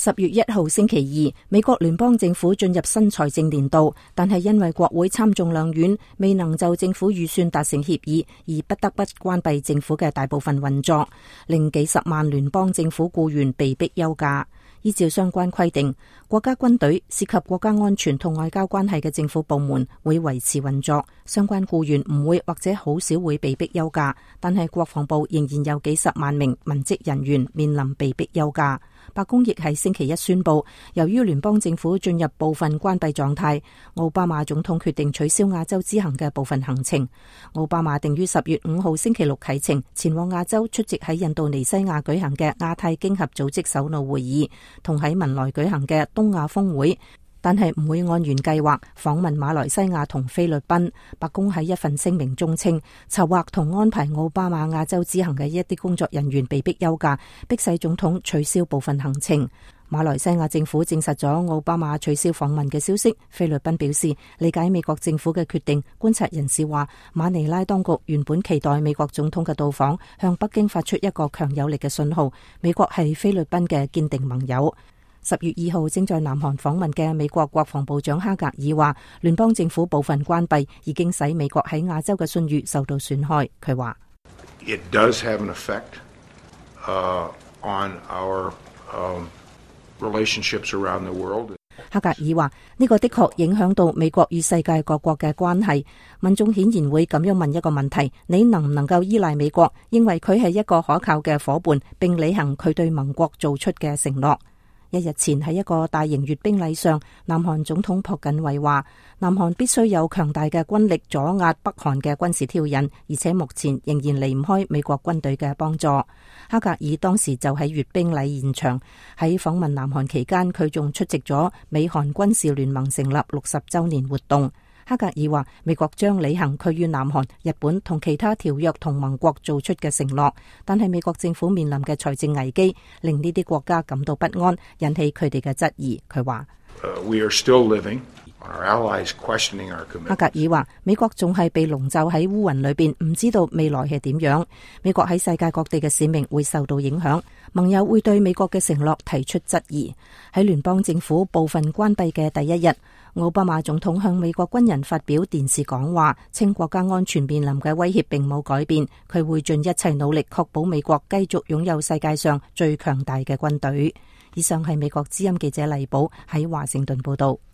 10月1號星期二，美國聯邦政府進入新財政年度，但係因為國會參眾兩院未能就政府預算達成協議，而不得不關閉政府嘅大部分運作，令幾十萬聯邦政府僱員被迫休假。依照相關規定，國家軍隊涉及國家安全同外交關係嘅政府部門會維持運作，相關僱員唔會或者好少會被迫休假，但係國防部仍然有幾十萬名文職人員面臨被迫休假。白宮亦喺星期一宣布，由於聯邦政府進入部分關閉狀態，奧巴馬總統決定取消亞洲之行嘅部分行程。奧巴馬定於10月5號星期六啟程，前往亞洲出席喺印度尼西亞舉行嘅亞太經合組織首腦會議，同喺文萊舉行嘅東亞峰會，但係唔會按原計劃訪問馬來西亞同菲律賓。白宮喺一份聲明中稱，籌劃同安排奧巴馬亞洲之行嘅一啲工作人員被迫休假，迫使總統取消部分行程。馬來西亞政府證實咗奧巴馬取消訪問嘅消息。菲律賓表示理解美國政府嘅決定。觀察人士話，馬尼拉當局原本期待美國總統嘅到訪，向北京發出一個強有力嘅信號，美國係菲律賓嘅堅定盟友。10月2號正在南韓訪問嘅美國國防部長哈格爾話，聯邦政府部分關閉已經使美國喺亞洲嘅信譽受到損害。佢話 ：It does have an effect on our relationships around the world. 哈格爾話：呢個的確影響到美國與世界各國嘅關係。民眾顯然會咁樣問一個問題：你能唔能夠依賴美國，認為佢係一個可靠嘅夥伴，並履行佢對盟國做出嘅承諾？一日前喺一個大型閱兵禮上，南韓總統朴槿惠話，南韓必須有強大嘅軍力阻壓北韓嘅軍事挑釁，而且目前仍然離唔開美國軍隊嘅幫助。哈格爾當時就喺閱兵禮現場，喺訪問南韓期間，佢仲出席咗美韓軍事聯盟成立60週年活動。哈格爾話，美國將履行佢與南韓、日本同其他條約同盟國做出嘅承諾，但係美國政府面臨嘅財政危機令呢啲國家感到不安，引起佢哋嘅質疑。佢話 ：We are still living on our allies questioning our commitment. 哈格爾話，美國仲係被籠罩喺烏雲裏邊，唔知道未來係點樣。美國喺世界各地嘅使命會受到影響，盟友會對美國嘅承諾提出質疑。喺聯邦政府部分關閉嘅第一日，奧巴馬總統向美國軍人發表電視講話，稱國家安全面臨嘅威脅並冇改變，佢會盡一切努力確保美國繼續擁有世界上最強大嘅軍隊。以上係美國之音記者黎寶喺華盛頓報道。